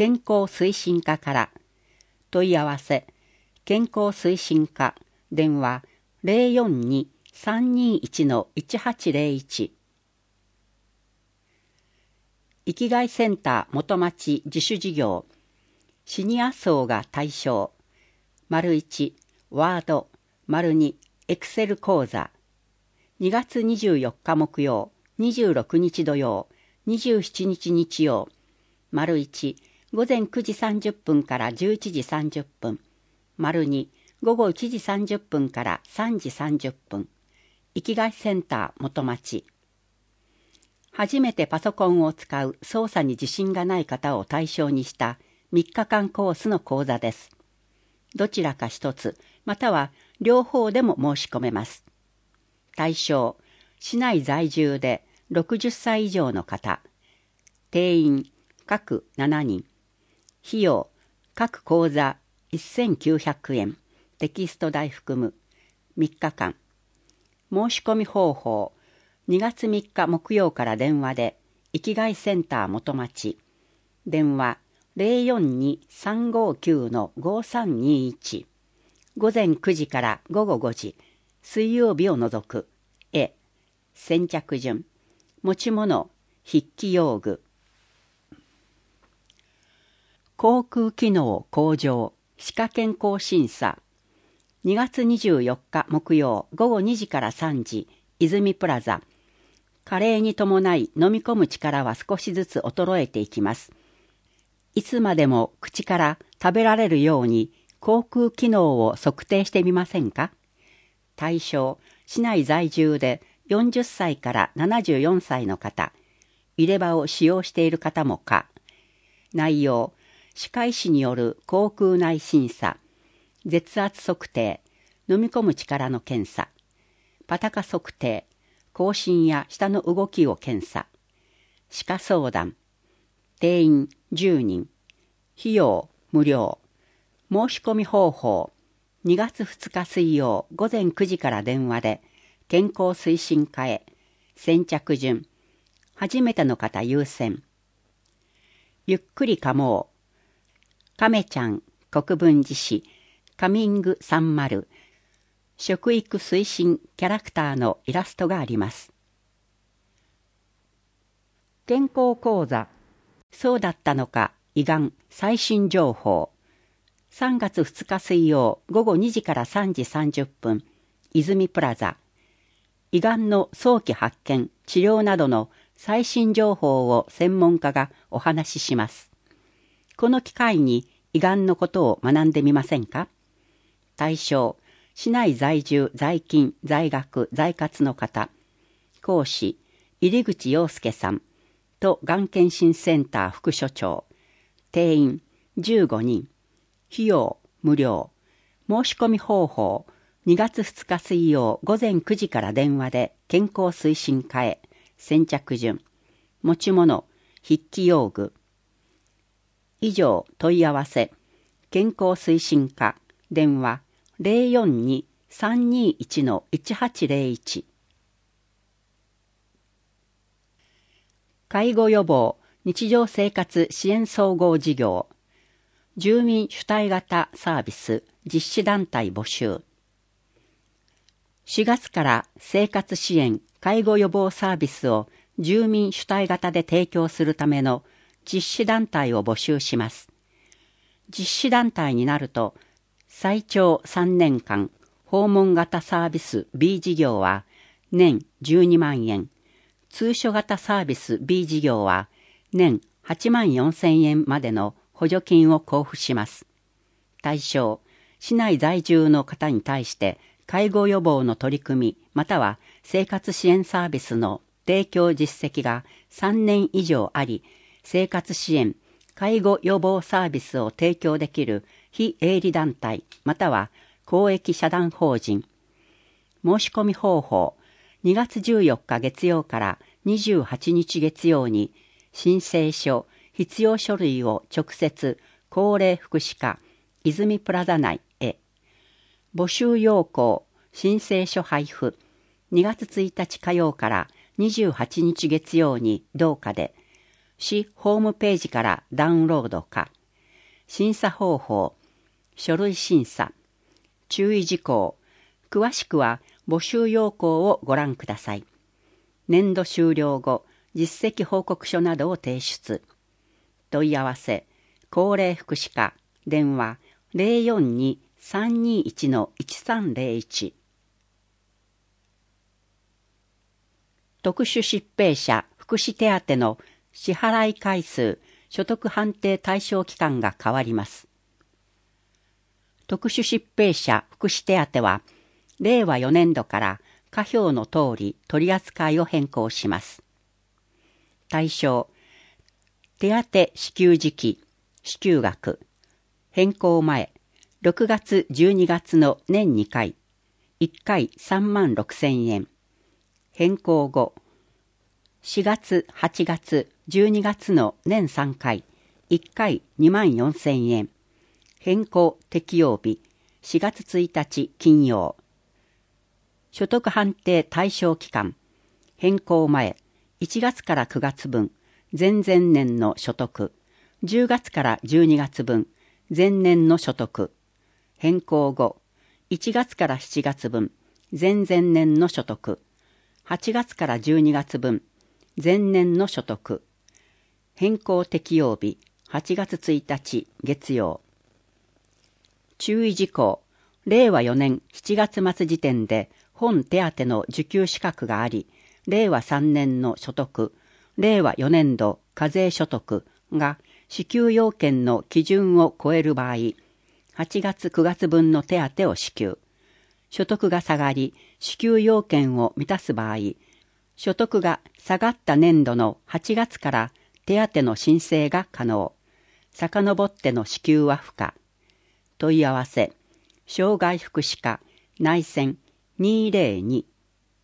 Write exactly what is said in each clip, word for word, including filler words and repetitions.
健康推進課から。問い合わせ、健康推進課、電話 ゼロよんに さんにいち いちはちゼロいち。生きがいセンター元町自主事業、シニア層が対象、丸いち、ワード、丸に、エクセル講座、にがつにじゅうよっか木曜、にじゅうろくにち土曜、にじゅうしちにち日曜、丸いち、午前くじさんじゅっぷんからじゅういちじさんじゅっぷん、丸に、午後いちじさんじゅっぷんからさんじさんじゅっぷん、生きがいセンター元町。初めてパソコンを使う操作に自信がない方を対象にしたみっかかんコースの講座です。どちらか一つ、または両方でも申し込めます。対象、市内在住でろくじゅっさい以上の方。定員、各しちにん。費用、各講座せんきゅうひゃくえん。テキスト代含む。みっかかん。申し込み方法、にがつみっか木曜から電話で、生きがいセンター元町。電話、ゼロよんに さんごきゅう ごさんにいち。午前くじから午後ごじ。水曜日を除く。絵、先着順。持ち物、筆記用具。航空機能向上、歯科健康審査。にがつにじゅうよっか木曜午後にじからさんじ、泉プラザ。加齢に伴い飲み込む力は少しずつ衰えていきます。いつまでも口から食べられるように口腔機能を測定してみませんか？対象、市内在住でよんじゅっさいからななじゅうよんさいの方、入れ歯を使用している方もか。内容、歯科医師による口腔内審査、舌圧測定、飲み込む力の検査、パタカ測定、口唇や舌の動きを検査、歯科相談、定員じゅうにん、費用無料、申し込み方法、にがつふつか水曜午前くじから電話で、健康推進課へ、先着順、初めての方優先。ゆっくり噛もう、亀ちゃん国分寺市、カミングさんじゅう、食育推進キャラクターのイラストがあります。健康講座、そうだったのか胃がん最新情報。さんがつふつか水曜午後にじからさんじさんじゅっぷん、泉プラザ。胃がんの早期発見、治療などの最新情報を専門家がお話しします。この機会に胃がんのことを学んでみませんか？対象、市内在住、在勤、在学、在活の方。講師、入口洋介さんとがん検診センター副所長。定員じゅうごにん。費用無料。申し込み方法、にがつふつか水曜午前くじから電話で健康推進課へ、先着順。持ち物、筆記用具。以上問い合わせ、健康推進課、電話ゼロよんに さんにいち いちはちゼロいち。介護予防日常生活支援総合事業、住民主体型サービス実施団体募集。しがつから生活支援介護予防サービスを住民主体型で提供するための実施団体を募集します。実施団体になると、最長さんねんかん訪問型サービス B 事業は年じゅうにまんえん、通所型サービス B 事業は年はちまんよんせんえんまでの補助金を交付します。対象、市内在住の方に対して介護予防の取り組みまたは生活支援サービスの提供実績がさんねん以上あり、生活支援、介護予防サービスを提供できる非営利団体または公益社団法人。申し込み方法、にがつじゅうよっか月曜からにじゅうはちにち月曜に申請書、必要書類を直接高齢福祉課泉プラザ内へ。募集要項、申請書配布、にがつついたち火曜からにじゅうはちにち月曜に同課で、 市ホームページからダウンロードか、審査方法、書類審査、注意事項、詳しくは募集要項をご覧ください。年度終了後、実績報告書などを提出。問い合わせ、高齢福祉課、電話 ゼロよんに さんにいち いちさんゼロいち。特殊疾病者福祉手当の支払い回数、所得判定対象期間が変わります。特殊疾病者福祉手当は、れいわよねんどから下表の通り取り扱いを変更します。対象、手当支給時期、支給額、変更前、ろくがつじゅうにがつの年にかい、いっかいさんまんろくせんえん、変更後、しがつ、はちがつ、じゅうにがつの年さんかい、いっかいにまんよんせんえん、変更適用日、しがつついたち金曜。所得判定対象期間、変更前、いちがつからくがつぶん、前々年の所得、じゅうがつからじゅうにがつぶん、前年の所得、変更後、いちがつからしちがつぶん、前々年の所得、はちがつからじゅうにがつぶん、前年の所得、変更適用日、はちがつついたち月曜。注意事項、れいわよねんしちがつ末時点で本手当の受給資格があり、れいわさんねんの所得、れいわよねんど課税所得が支給要件の基準を超える場合、はちがつくがつぶんの手当を支給。所得が下がり、支給要件を満たす場合、所得が下がった年度のはちがつから手当の申請が可能。遡っての支給は不可。問い合わせ、障害福祉課内線にゼロに。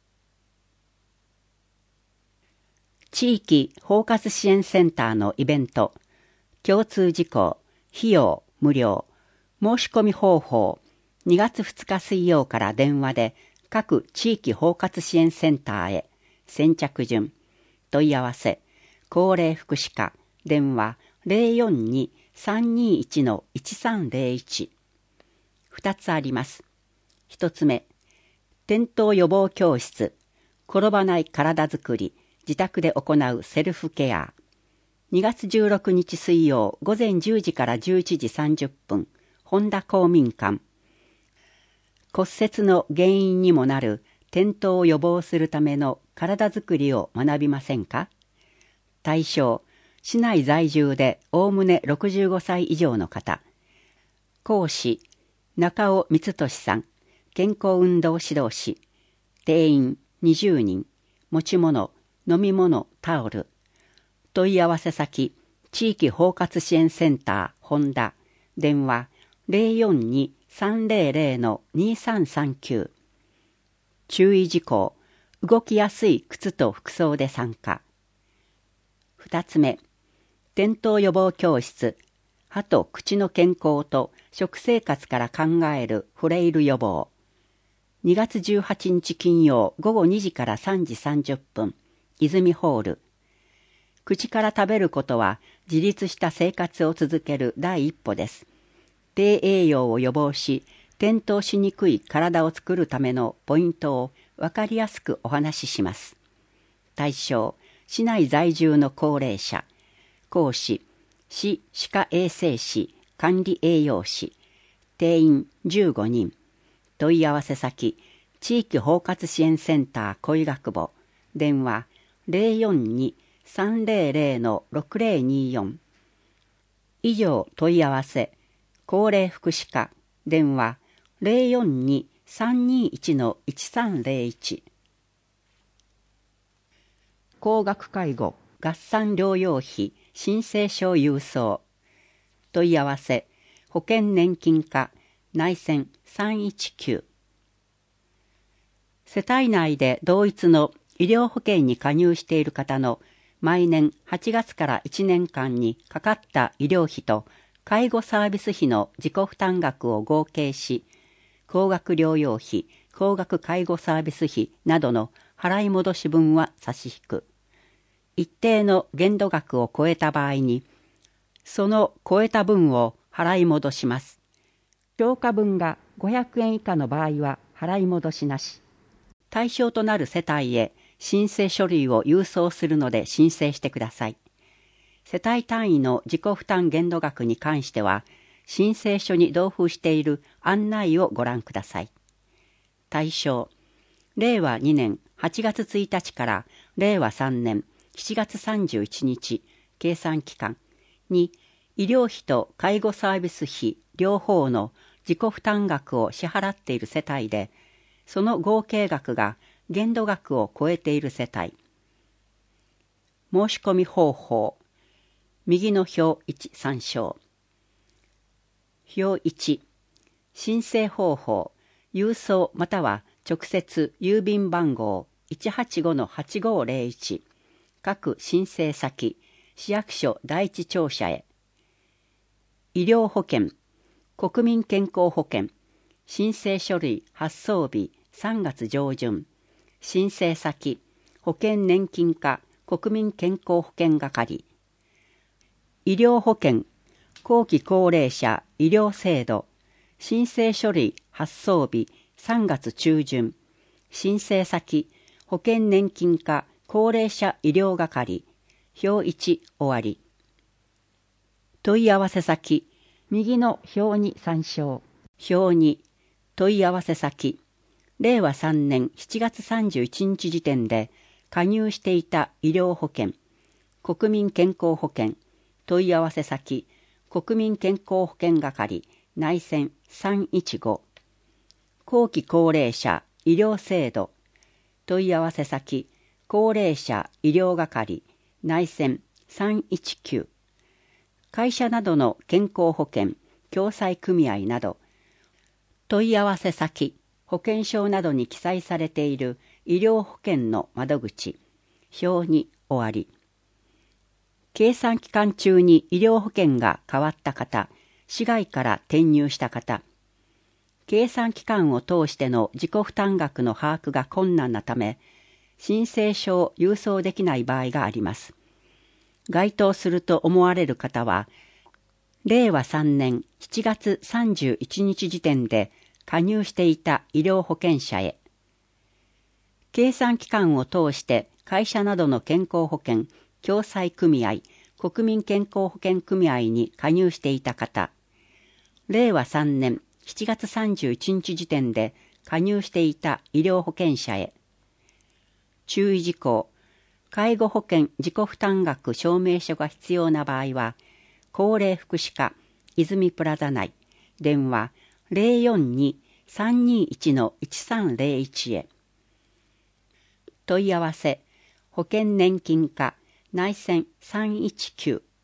地域包括支援センターのイベント、共通事項、費用無料、申し込み方法、にがつふつか水曜から電話で各地域包括支援センターへ、先着順、問い合わせ、高齢福祉課、電話 ゼロよんに さんにいち いちさんゼロいち。二つあります。一つ目、転倒予防教室、転ばない体づくり、自宅で行うセルフケア。にがつじゅうろくにち水曜午前じゅうじからじゅういちじさんじゅっぷん、本田公民館。骨折の原因にもなる転倒を予防するための体づくりを学びませんか？対象、市内在住でおおむねろくじゅうごさい以上の方。講師、中尾光俊さん、健康運動指導士。定員にじゅうにん、持ち物、飲み物、タオル。問い合わせ先、地域包括支援センター、本田。電話、ゼロよんに さんゼロゼロ にさんさんきゅう。注意事項、動きやすい靴と服装で参加。二つ目、転倒予防教室、歯と口の健康と食生活から考えるフレイル予防。にがつじゅうはちにち金曜午後にじからさんじさんじゅっぷん、泉ホール。口から食べることは自立した生活を続ける第一歩です。低栄養を予防し、転倒しにくい体を作るためのポイントを分かりやすくお話しします。対象、市内在住の高齢者。講師、市歯科衛生士、管理栄養士。定員じゅうごにん。問い合わせ先、地域包括支援センター恋学部。電話ゼロよんに さんゼロゼロ ろくゼロによん。以上問い合わせ、高齢福祉課。電話ゼロよんに さんにいち いちさんゼロいち。高額介護合算療養費申請書郵送。問い合わせ、保険年金課内線さんいちきゅう。世帯内で同一の医療保険に加入している方の毎年はちがつからいちねんかんにかかった医療費と介護サービス費の自己負担額を合計し、高額療養費、高額介護サービス費などの払い戻し分は差し引く。 一定の限度額を超えた場合に、その超えた分を払い戻します。超過分がごひゃくえん以下の場合は払い戻しなし。対象となる世帯へ申請書類を郵送するので申請してください。世帯単位の自己負担限度額に関しては、申請書に同封している案内をご覧ください。対象、れいわにねんはちがつついたちかられいわさんねんしちがつさんじゅういちにち、計算期間に医療費と介護サービス費両方の自己負担額を支払っている世帯で、その合計額が限度額を超えている世帯。申し込み方法。右の表いち参照。表いち、申請方法、郵送または直接郵便番号 いちはちごのはちごぜろいち、各申請先、市役所第一庁舎へ。医療保険、国民健康保険、申請書類発送日さんがつじょうじゅん、申請先、保険年金課国民健康保険係。医療保険、後期高齢者医療制度、申請書類発送日さんがつちゅうじゅん、申請先、保険年金課高齢者医療係。表いち終わり。問い合わせ先、右の表に参照。表に、問い合わせ先、れいわさんねんしちがつさんじゅういちにち時点で加入していた医療保険、国民健康保険、問い合わせ先、国民健康保険係、内線さんいちご。後期高齢者医療制度、問い合わせ先、高齢者医療係、内線さんいちきゅう。会社などの健康保険、共済組合など、問い合わせ先、保険証などに記載されている医療保険の窓口、表に終わり。計算期間中に医療保険が変わった方、市外から転入した方、計算期間を通しての自己負担額の把握が困難なため、申請書を郵送できない場合があります。該当すると思われる方は、れいわさんねんしちがつさんじゅういちにち時点で加入していた医療保険者へ。計算期間を通して会社などの健康保険、共済組合、国民健康保険組合に加入していた方、れいわさんねんしちがつさんじゅういちにち時点で加入していた医療保険者へ。注意事項、介護保険自己負担額証明書が必要な場合は、高齢福祉課泉プラザ内、電話 ゼロよんに さんにいち のいちさんぜろいち へ。問い合わせ、保険年金課内線さんいちきゅう。